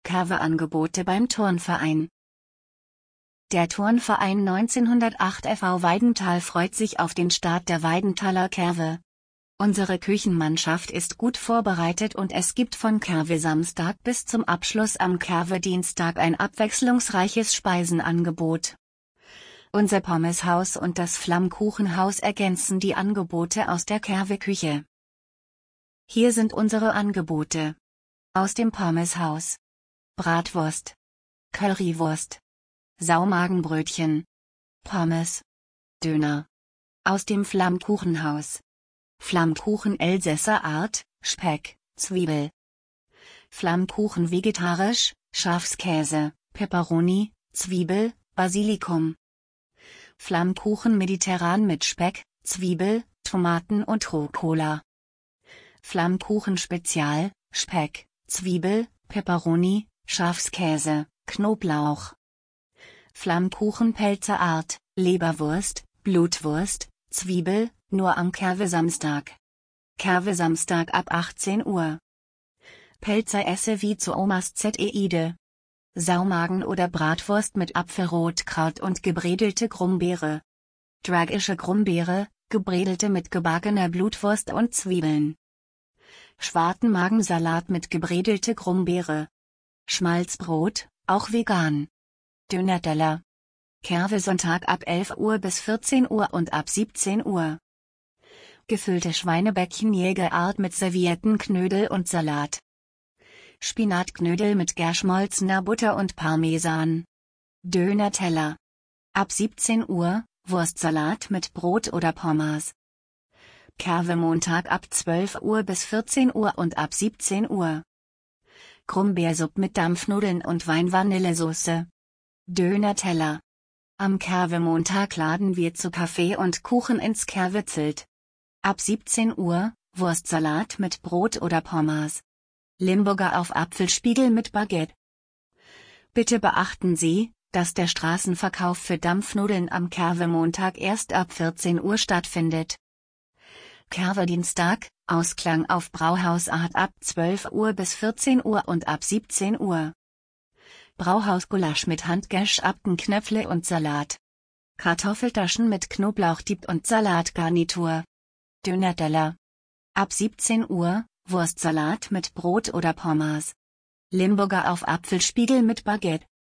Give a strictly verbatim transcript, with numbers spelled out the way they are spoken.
Kerwe-Angebote beim Turnverein. Der Turnverein neunzehnhundertacht F V Weidenthal freut sich auf den Start der Weidenthaler Kerwe. Unsere Küchenmannschaft ist gut vorbereitet und es gibt von Kerwe-Samstag bis zum Abschluss am Kerwe-Dienstag ein abwechslungsreiches Speisenangebot. Unser Pommeshaus und das Flammkuchenhaus ergänzen die Angebote aus der Kerwe-Küche. Hier sind unsere Angebote. Aus dem Pommeshaus: Bratwurst, Currywurst, Saumagenbrötchen, Pommes, Döner. Aus dem Flammkuchenhaus: Flammkuchen Elsässer Art, Speck, Zwiebel. Flammkuchen vegetarisch, Schafskäse, Peperoni, Zwiebel, Basilikum. Flammkuchen mediterran mit Speck, Zwiebel, Tomaten und Rucola. Flammkuchen Spezial, Speck, Zwiebel, Peperoni, Schafskäse, Knoblauch. Flammkuchen Pelzer Art, Leberwurst, Blutwurst, Zwiebel, nur am Kerwe-Samstag. Kerwe-Samstag ab achtzehn Uhr. Pelzer esse wie zu Omas Zeide. Saumagen oder Bratwurst mit Apfelrotkraut und gebredelte Grumbeere. Dragische Grumbeere, gebredelte mit gebackener Blutwurst und Zwiebeln. Schwartenmagensalat mit gebredelte Grumbeere. Schmalzbrot, auch vegan. Dönerteller. Kerwe-Sonntag ab elf Uhr bis vierzehn Uhr und ab siebzehn Uhr. Gefüllte Schweinebäckchen Jägerart mit servierten Knödel und Salat. Spinatknödel mit gerschmolzener Butter und Parmesan. Dönerteller. Ab siebzehn Uhr, Wurstsalat mit Brot oder Pommes. Kerwe-Montag ab zwölf Uhr bis vierzehn Uhr und ab siebzehn Uhr. Grumbeersuppe mit Dampfnudeln und Wein-Vanillesoße. Dönerteller. Am Kerwe-Montag laden wir zu Kaffee und Kuchen ins Kerwe-Zelt. Ab siebzehn Uhr, Wurstsalat mit Brot oder Pommes. Limburger auf Apfelspiegel mit Baguette. Bitte beachten Sie, dass der Straßenverkauf für Dampfnudeln am Kerwe-Montag erst ab vierzehn Uhr stattfindet. Kerwe-Dienstag, Ausklang auf Brauhausart ab zwölf Uhr bis vierzehn Uhr und ab siebzehn Uhr. Brauhausgulasch mit handgeschabten Knöpfle und Salat. Kartoffeltaschen mit Knoblauchdip und Salatgarnitur. Dönerteller. Ab siebzehn Uhr, Wurstsalat mit Brot oder Pommes. Limburger auf Apfelspiegel mit Baguette.